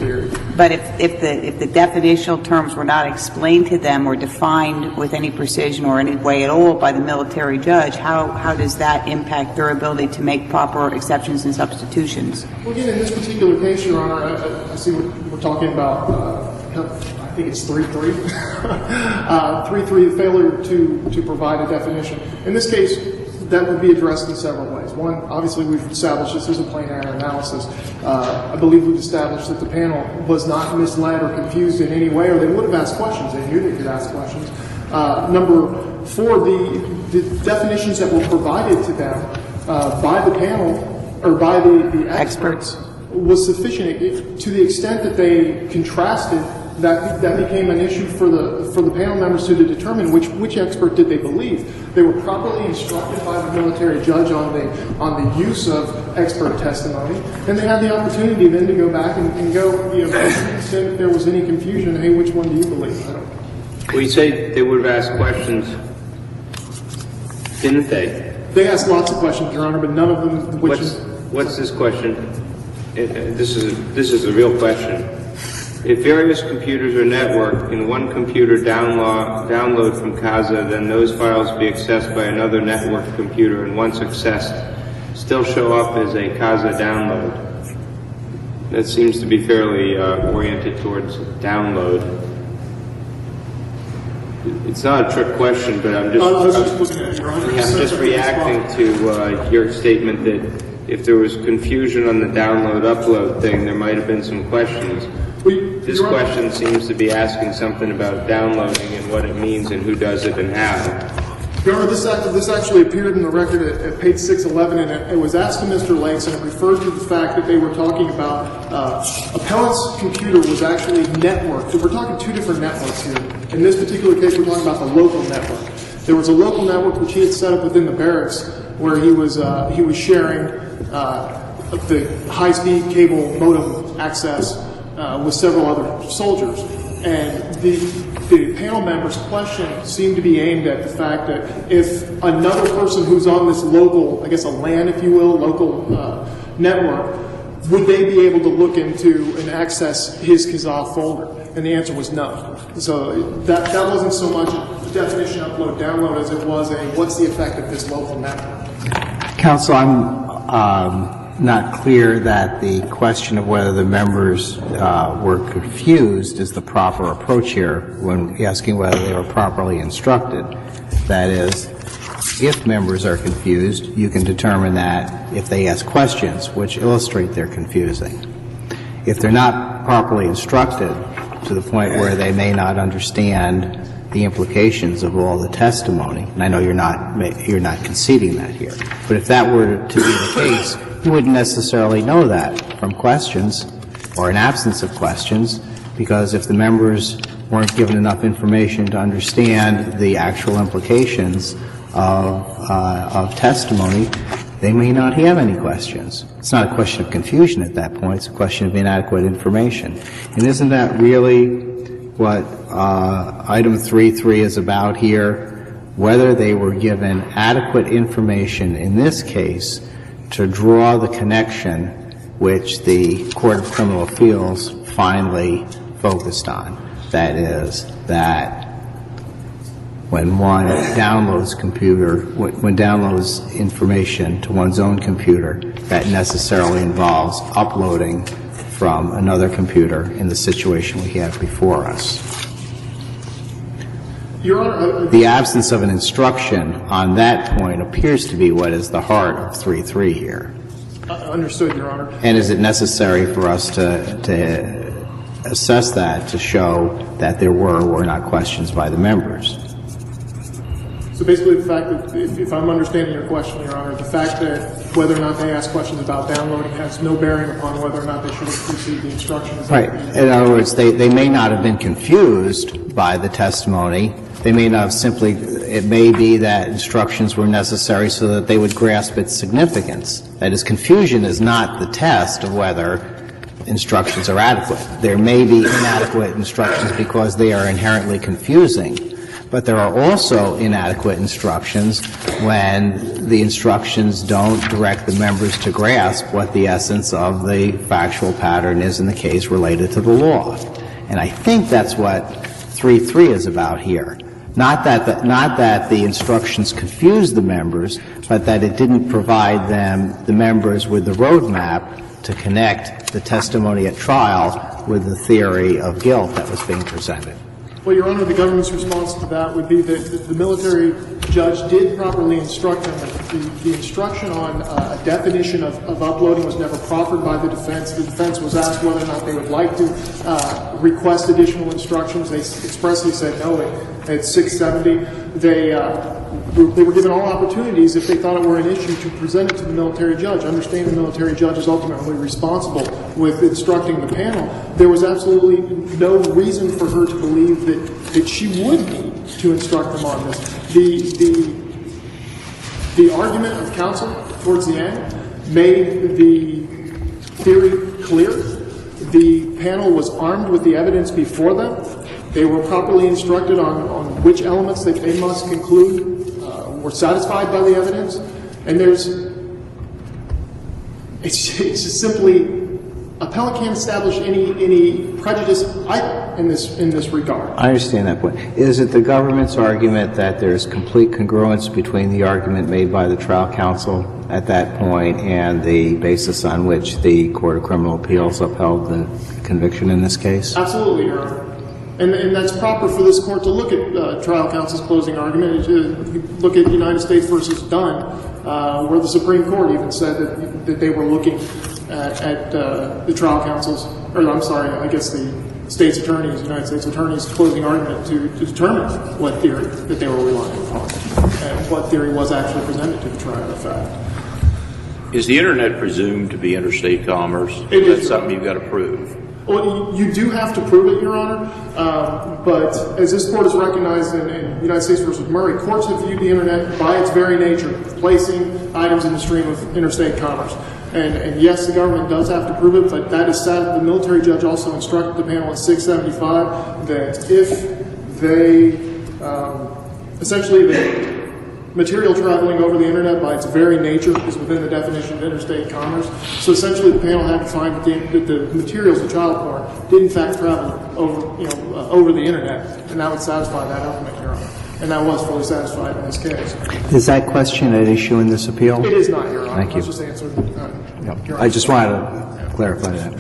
But if, if the if the definitional terms were not explained to them or defined with any precision or any way at all by the military judge, how, how does that impact their ability to make proper exceptions and substitutions? Well, again, in this particular case, Your Honor, I, I see what we're talking about. Uh, I think it's three three. uh, three three, the failure to, to provide a definition. In this case, that would be addressed in several ways. One, obviously, we've established this is a plain error analysis. Uh, I believe we've established that the panel was not misled or confused in any way, or they would have asked questions. They knew they could ask questions. Uh, number four, the, the definitions that were provided to them uh, by the panel or by the, the experts, experts was sufficient. It, to the extent that they contrasted, that that became an issue for the for the panel members to determine which which expert did they believe. They were properly instructed by the military judge on the on the use of expert testimony, and they had the opportunity then to go back and, and go, you know, if there was any confusion, hey, which one do you believe? I don't. Well, you say they would have asked questions, didn't they? They asked lots of questions, Your Honor, but none of them. Which what's what's this question? It, uh, this is a, this is a real question. If various computers are networked, can one computer download, download from CASA, then those files be accessed by another networked computer, and once accessed, still show up as a CASA download? That seems to be fairly uh, oriented towards download. It's not a trick question, but I'm just, I was just looking at it, Your Honor. I'm just reacting to uh, your statement that if there was confusion on the download-upload thing, there might have been some questions. This question seems to be asking something about downloading and what it means and who does it and how. Your Honor, this, act, this actually appeared in the record at, at page six eleven, and it, it was asked to Mister Lakes, and it referred to the fact that they were talking about uh, appellant's computer was actually networked. So we're talking two different networks here. In this particular case, we're talking about the local network. There was a local network which he had set up within the barracks where he was uh, he was sharing uh, the high-speed cable modem access Uh, with several other soldiers. And the, the panel member's question seemed to be aimed at the fact that if another person who's on this local, I guess a LAN, if you will, local uh, network, would they be able to look into and access his Kazaa folder? And the answer was no. So that, that wasn't so much a definition upload, download as it was a what's the effect of this local network. Counsel, I'm um, not clear that the question of whether the members uh, were confused is the proper approach here when asking whether they were properly instructed. That is, if members are confused, you can determine that if they ask questions which illustrate they're confusing. If they're not properly instructed to the point where they may not understand the implications of all the testimony, and I know you're not you're not conceding that here, but if that were to be the case, you wouldn't necessarily know that from questions or an absence of questions, because if the members weren't given enough information to understand the actual implications of, uh, of testimony, they may not have any questions. It's not a question of confusion at that point. It's a question of inadequate information. And isn't that really what uh, item three three is about here? Whether they were given adequate information in this case to draw the connection which the Court of Criminal Appeals finally focused on. That is, that when one downloads computer, when downloads information to one's own computer, that necessarily involves uploading from another computer in the situation we have before us. Your Honor, uh, the absence of an instruction on that point appears to be what is the heart of three three here. Uh, understood, Your Honor. And is it necessary for us to, to assess that to show that there were or were not questions by the members? So basically the fact that, if, if I'm understanding your question, Your Honor, the fact that whether or not they ask questions about downloading has no bearing upon whether or not they should have received the instructions. Right. In other words, they, they may not have been confused by the testimony. They may not have simply, it may be that instructions were necessary so that they would grasp its significance. That is, confusion is not the test of whether instructions are adequate. There may be inadequate instructions because they are inherently confusing. But there are also inadequate instructions when the instructions don't direct the members to grasp what the essence of the factual pattern is in the case related to the law. And I think that's what three three is about here. Not that the, not that the instructions confused the members, but that it didn't provide them, the members, with the roadmap to connect the testimony at trial with the theory of guilt that was being presented. Well, Your Honor, the government's response to that would be that the military judge did properly instruct them. The, the instruction on uh, a definition of, of uploading was never proffered by the defense. The defense was asked whether or not they would like to uh, request additional instructions. They expressly said no at, at six seventy. They, uh, they were given all opportunities, if they thought it were an issue, to present it to the military judge. Understand the military judge is ultimately responsible with instructing the panel. There was absolutely no reason for her to believe that, that she would need to instruct them on this. The, the, the argument of counsel towards the end made the theory clear. The panel was armed with the evidence before them. They were properly instructed on, on which elements that they must conclude uh, were satisfied by the evidence. And there's, it's, it's just simply, appellant can't establish any, any prejudice in this, in this regard. I understand that point. Is it the government's argument that there's complete congruence between the argument made by the trial counsel at that point and the basis on which the Court of Criminal Appeals upheld the conviction in this case? Absolutely, Your Honor. And, and that's proper for this court to look at uh, trial counsel's closing argument. To look at United States versus Dunn, uh, where the Supreme Court even said that, that they were looking at, at uh, the trial counsel's, or I'm sorry, I guess the state's attorney's, United States attorney's closing argument to, to determine what theory that they were relying upon and what theory was actually presented to the trial of fact. Is the Internet presumed to be interstate commerce? It is. That's something you've got to prove. Well, you do have to prove it, Your Honor, um, but as this court has recognized in, in United States versus Murray, courts have viewed the Internet by its very nature, placing items in the stream of interstate commerce. And, and yes, the government does have to prove it, but that is sad. The military judge also instructed the panel at six seventy-five that if they, um, essentially the material traveling over the Internet by its very nature is within the definition of interstate commerce. So essentially the panel had to find that the, that the materials of child porn did in fact travel over, you know, uh, over the Internet, and that would satisfy that element, Your Honor. And that was fully satisfied in this case. Is that question at issue in this appeal? It is not, Your Honor. Thank you. I was just answering. Uh, Yep. I just wanted to clarify that.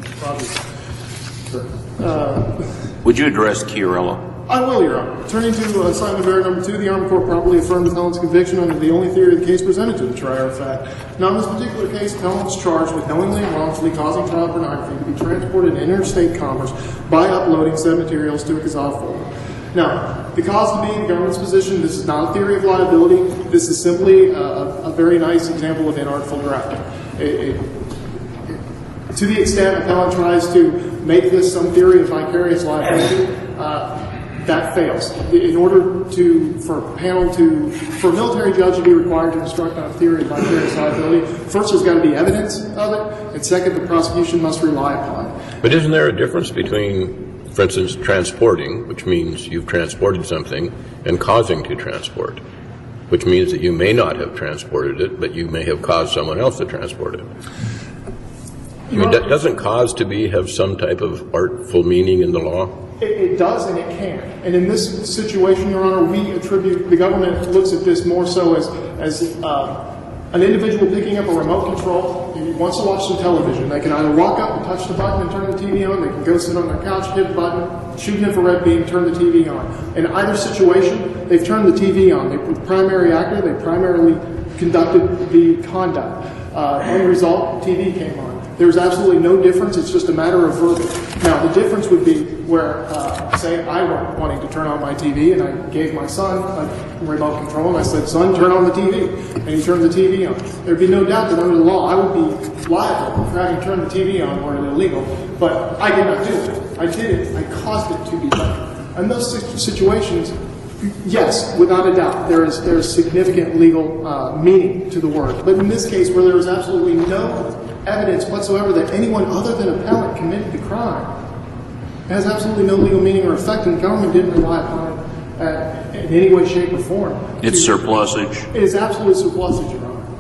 Uh, Would you address Chiarella? I will, Your Honor. Turning to uh, assignment of error number two, the Army Court properly affirmed the felon's conviction under the only theory of the case presented to the trier of fact. Now, in this particular case, the felon was charged with knowingly and wrongfully causing child pornography to be transported in interstate commerce by uploading said materials to a Kazaa folder. Now, the cause of being the government's position, this is not a theory of liability. This is simply a, a very nice example of inartful drafting. It, it, it, to the extent a felon tries to make this some theory of vicarious liability, uh, that fails. In order to, for a panel to, for a military judge to be required to instruct on a theory of vicarious liability, first there's got to be evidence of it, and second, the prosecution must rely upon it. But isn't there a difference between, for instance, transporting, which means you've transported something, and causing to transport, which means that you may not have transported it, but you may have caused someone else to transport it? I mean, doesn't cause to be have some type of artful meaning in the law? It, it does and it can. And in this situation, Your Honor, we attribute, the government looks at this more so as, as uh, an individual picking up a remote control. He wants to watch some television. They can either walk up and touch the button and turn the T V on. They can go sit on their couch, hit the button, shoot an infrared beam, turn the T V on. In either situation, they've turned the T V on. They were the primary actor. They primarily conducted the conduct. Uh, end result, T V came on. There's absolutely no difference. It's just a matter of verbiage. Now, the difference would be where, uh, say, I were wanting to turn on my T V, and I gave my son a remote control, and I said, son, turn on the T V. And he turned the T V on. There'd be no doubt that under the law, I would be liable for having turned the T V on or illegal, but I did not do it. I did it. I caused it to be done. In those situations, yes, without a doubt, there is there is significant legal uh, meaning to the word. But in this case, where there is absolutely no evidence whatsoever that anyone other than an appellant committed the crime, it has absolutely no legal meaning or effect, and the government didn't rely upon it uh, in any way, shape, or form. It's surplusage. It is absolute surplusage, Your Honor.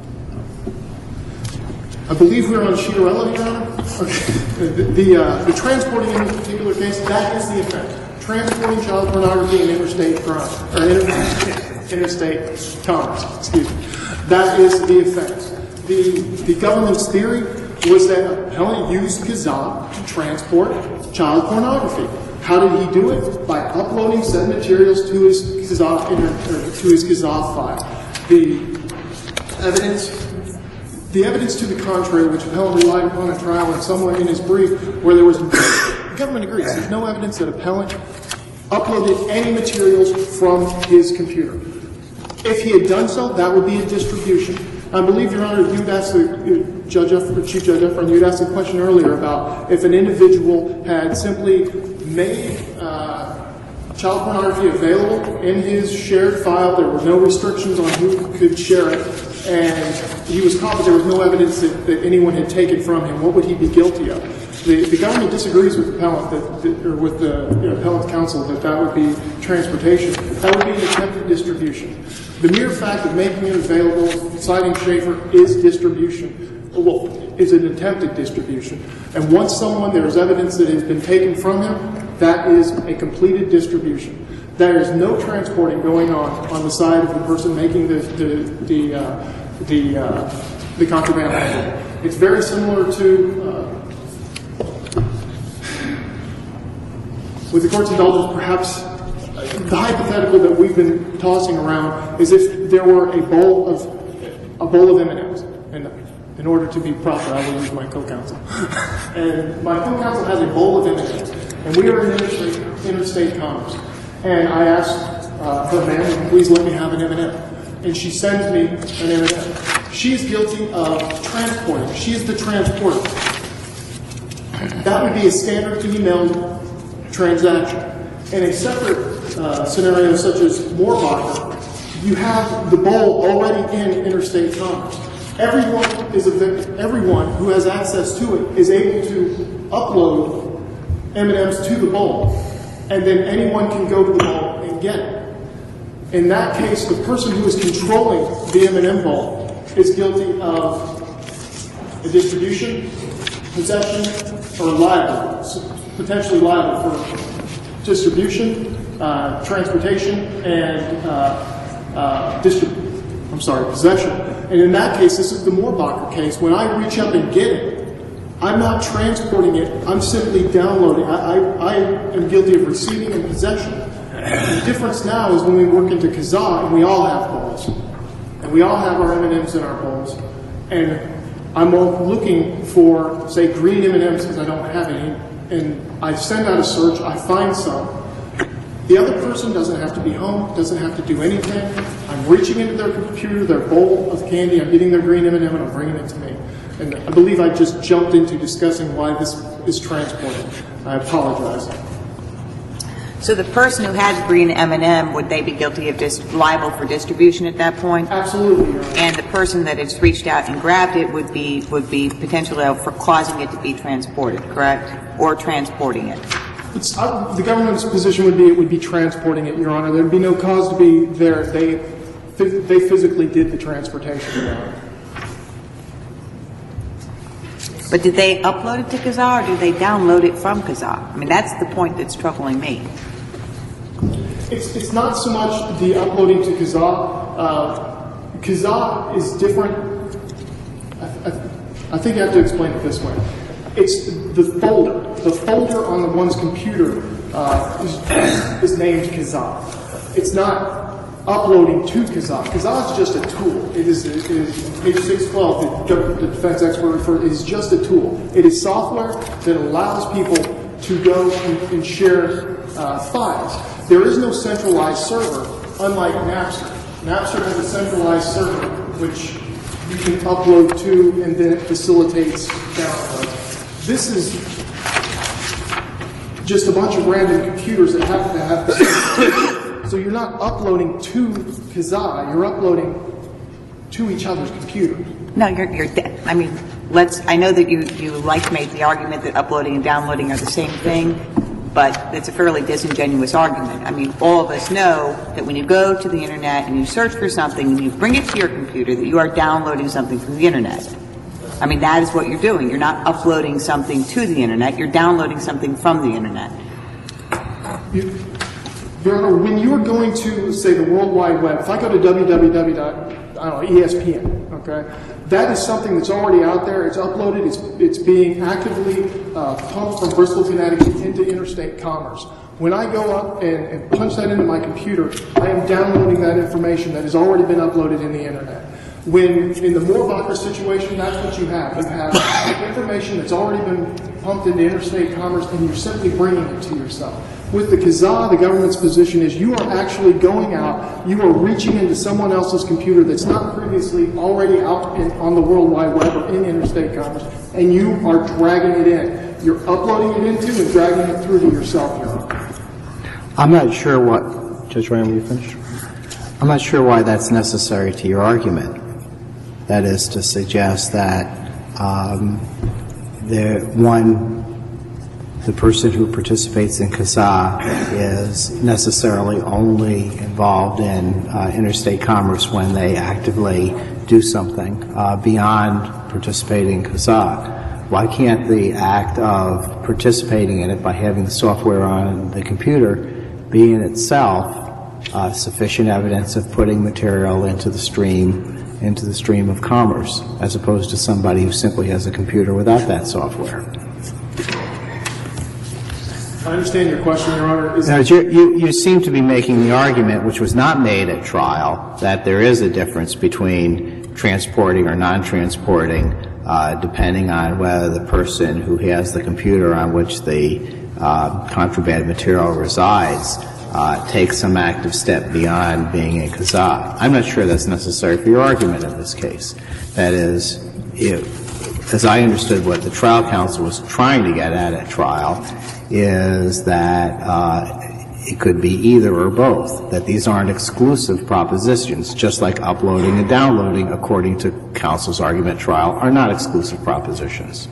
I believe we're on Schiaparelli, Your Honor. Okay. The, the, uh, the transporting in this particular case, that is the offense. Transporting child pornography in interstate crime, or inter, interstate commerce, excuse me. That is the offense. The, the government's theory was that appellant used Kazaa to transport child pornography. How did he do it? By uploading said materials to his Kazaa, or to his Kazaa file. The evidence, the evidence to the contrary, which appellant relied upon at trial and somewhat in his brief, where there was, the government agrees, there's no evidence that appellant uploaded any materials from his computer. If he had done so, that would be a distribution. I believe, Your Honor, you'd asked the Judge, Chief Judge Efron, you'd asked a question earlier about if an individual had simply made uh, child pornography available in his shared file. There were no restrictions on who could share it, and he was caught, but there was no evidence that, that anyone had taken from him. What would he be guilty of? The, the government disagrees with the appellant, that, that, or with the you know, appellant's counsel, that that would be transportation. That would be an attempted distribution. The mere fact of making it available, citing Schaefer, is distribution. Well, is an attempted distribution. And once someone, there is evidence that has been taken from him, that is a completed distribution. There is no transporting going on on the side of the person making the the the uh, the, uh, the contraband. It's very similar to. Uh, With the court's indulgence, perhaps the hypothetical that we've been tossing around is if there were a bowl of a bowl of M and M's, and in order to be proper, I will use my co-counsel. And my co-counsel has a bowl of M and M's, and we are in interstate, interstate commerce. And I asked uh, her, ma'am, please let me have an M and M. And she sends me an M and M. She is guilty of transporting. She is the transporter. That would be a standard email transaction. In a separate uh, scenario such as Moorbacher, you have the bowl already in interstate commerce. Everyone is a victim. Everyone who has access to it is able to upload M and M's to the bowl, and then anyone can go to the bowl and get it. In that case, the person who is controlling the M and M bowl is guilty of a distribution, possession, or liable. So potentially liable for distribution, uh, transportation, and uh, uh, distrib- I'm sorry, possession. And in that case, this is the Moorbacher case. When I reach up and get it, I'm not transporting it. I'm simply downloading. I, I, I am guilty of receiving and possession. The difference now is when we work into Kazaa, and we all have bowls, and we all have our M and M's in our bowls, and I'm looking for, say, green M and M's because I don't have any. And I send out a search, I find some. The other person doesn't have to be home, doesn't have to do anything. I'm reaching into their computer, their bowl of candy, I'm getting their green M and M, and I'm bringing it to me. And I believe I just jumped into discussing why this is transported. I apologize. So the person who has green M and M, would they be guilty of dis- liable for distribution at that point? Absolutely, Your Honor. And the person that has reached out and grabbed it would be would be potentially liable for causing it to be transported, correct? Or transporting it? It's, uh, the government's position would be it would be transporting it, Your Honor. There would be no cause to be there. They, they physically did the transportation, Your Honor. But did they upload it to Kazaa, or did they download it from Kazaa? I mean, that's the point that's troubling me. It's, it's not so much the uploading to Kazaa. Uh, Kazaa is different. I, I, I think I have to explain it this way. It's the folder. The folder on the one's computer uh, is, is named Kazaa. It's not uploading to Kazaa. Kazaa is just a tool. It is, it is page six twelve, the, the defense expert referred, it is just a tool. It is software that allows people to go and, and share uh, files. There is no centralized server, unlike Napster. Napster has a centralized server which you can upload to, and then it facilitates download. This is just a bunch of random computers that happen to have this. So you're not uploading to Kazaa, you're uploading to each other's computer. No, you're, you're de- I mean, let's, I know that you, you like made the argument that uploading and downloading are the same thing. but it's a fairly disingenuous argument. I mean, all of us know that when you go to the Internet and you search for something and you bring it to your computer, that you are downloading something from the Internet. I mean, that is what you're doing. You're not uploading something to the Internet. You're downloading something from the Internet. You, Your Honor, when you're going to, say, the World Wide Web, if I go to w w w dot E S P N, okay, that is something that's already out there. It's uploaded. It's, it's being actively uh, pumped from Bristol, Connecticut into interstate commerce. When I go up and, and punch that into my computer, I am downloading that information that has already been uploaded in the Internet. When in the Moorbacher situation, that's what you have. You have information that's already been pumped into interstate commerce, and you're simply bringing it to yourself. With the Kazaa, the government's position is you are actually going out, you are reaching into someone else's computer that's not previously already out in, on the World Wide Web or in interstate commerce, and you are dragging it in. You're uploading it into and dragging it through to yourself, Your Honor. I'm not sure what, Judge Ryan, will you finish? I'm not sure why that's necessary to your argument. That is to suggest that um, the one, the person who participates in Kazaa is necessarily only involved in uh, interstate commerce when they actively do something uh, beyond participating in Kazaa. Why can't the act of participating in it by having the software on the computer be in itself uh, sufficient evidence of putting material into the stream into the stream of commerce, as opposed to somebody who simply has a computer without that software? I understand your question, Your Honor. Is now, you, you seem to be making the argument, which was not made at trial, that there is a difference between transporting or non-transporting, uh, depending on whether the person who has the computer on which the uh, contraband material resides Uh, take some active step beyond being a Kazaa. I'm not sure that's necessary for your argument in this case. That is, if, as I understood what the trial counsel was trying to get at at trial, is that uh, it could be either or both, that these aren't exclusive propositions, just like uploading and downloading, according to counsel's argument at trial, are not exclusive propositions.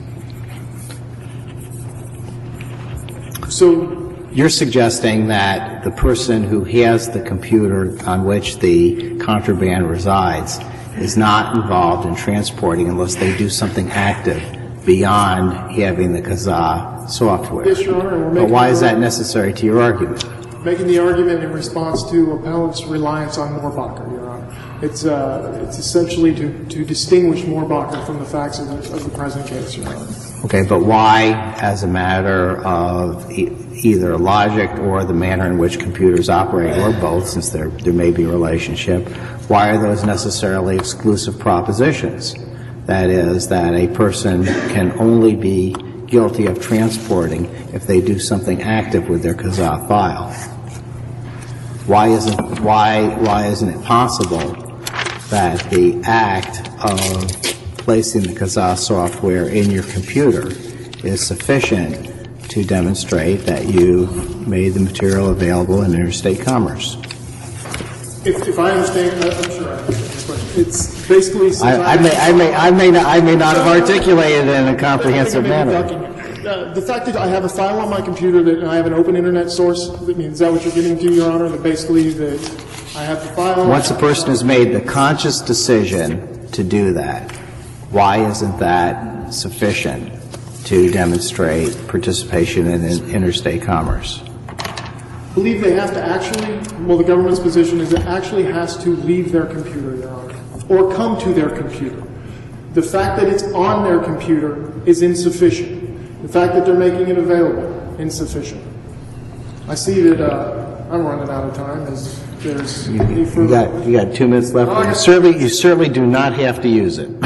So, you're suggesting that the person who has the computer on which the contraband resides is not involved in transporting unless they do something active beyond having the Kazaa software. Yes, Your Honor. We're but why is that necessary to your argument? Making the argument in response to appellant's reliance on Moorbacher, Your Honor. It's, uh, it's essentially to, to distinguish Moorbacher from the facts of the, of the present case, Your Honor. Okay, but why, as a matter of e- either logic or the manner in which computers operate, or both, since there, there may be a relationship, why are those necessarily exclusive propositions? That is, that a person can only be guilty of transporting if they do something active with their Kazaa file. Why isn't, why, why isn't it possible that the act of placing the Kazaa software in your computer is sufficient to demonstrate that you made the material available in interstate commerce? If, if I understand, I'm sure I understand the question. It's basically. I, I may, I may, I may not, I may not have articulated it in a comprehensive I think I may manner. be ducking it. Uh, the fact that I have a file on my computer that I have an open internet source, that means, is that what you're getting to, Your Honor? That basically that I have the file. Once a person has made the conscious decision to do that, why isn't that sufficient to demonstrate participation in interstate commerce? I believe they have to actually, well, the government's position is it actually has to leave their computer, Your Honor, or come to their computer. The fact that it's on their computer is insufficient. The fact that they're making it available, insufficient. I see that uh, I'm running out of time. As there's you, you got you got two minutes left. Oh, you certainly you certainly do not have to use it.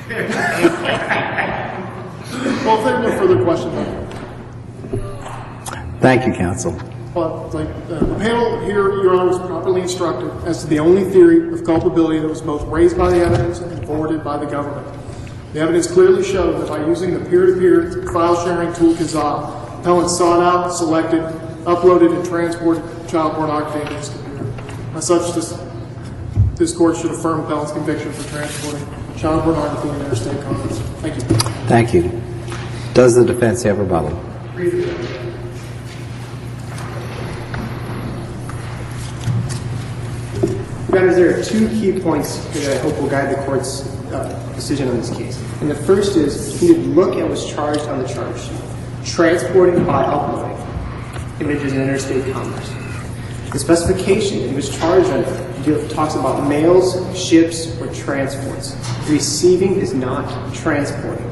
Well, if there are no further questions, thank you, counsel. Well, like, uh, the panel here, Your Honor, was properly instructed as to the only theory of culpability that was both raised by the evidence and forwarded by the government. The evidence clearly showed that by using the peer-to-peer file-sharing tool Kazaa, appellants sought out, selected, uploaded, and transported child pornography into his computer. As such, this, this court should affirm appellant's conviction for transporting child pornography in interstate commerce. Thank you. Thank you. Does the defense have rebuttal? Your Honor, there are two key points that I hope will guide the Court's uh, decision on this case. And the first is you need to look at what's charged on the charge sheet. Transporting by uploading images in interstate commerce. The specification it was charged under talks about mails, ships, or transports. Receiving is not transporting.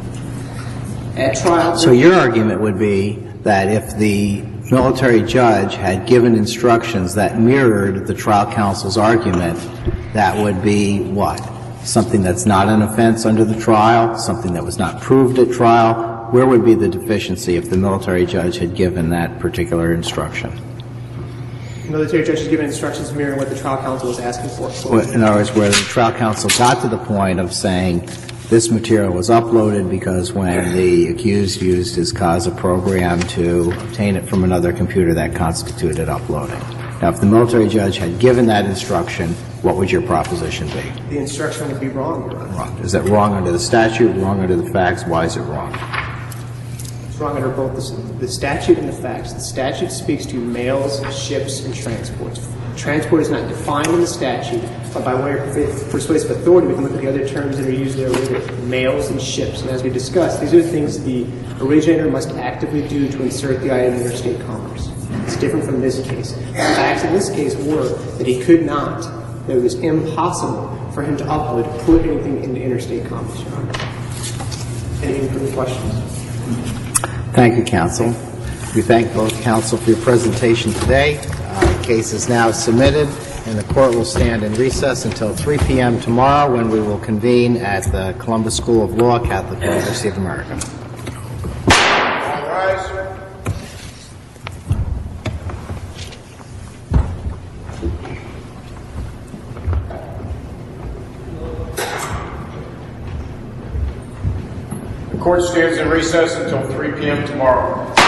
At trial... So your argument would be that if the military judge had given instructions that mirrored the trial counsel's argument, that would be what? Something that's not an offense under the trial? Something that was not proved at trial? Where would be the deficiency if the military judge had given that particular instruction? The military judge has given instructions mirroring what the trial counsel was asking for. Well, in other words, where the trial counsel got to the point of saying this material was uploaded because when the accused used his C A S A program to obtain it from another computer, that constituted uploading. Now, if the military judge had given that instruction, what would your proposition be? The instruction would be wrong, Your Honor. Wrong. Is that wrong under the statute, wrong under the facts? Why is it wrong? It's wrong under both the, the statute and the facts. The statute speaks to mails, ships, and transports. Transport is not defined in the statute, but by way of persuasive authority, we can look at the other terms that are used there with mails and ships. And as we discussed, these are the things the originator must actively do to insert the item in interstate commerce. It's different from this case. The facts in this case were that he could not, that it was impossible for him to upload, to put anything into interstate commerce, Your Honor. Any further questions? Thank you, counsel. We thank both counsel for your presentation today. Uh, the case is now submitted, and the court will stand in recess until three p.m. tomorrow when we will convene at the Columbus School of Law, Catholic University of America. All rise. The court stands in recess until three p.m. tomorrow.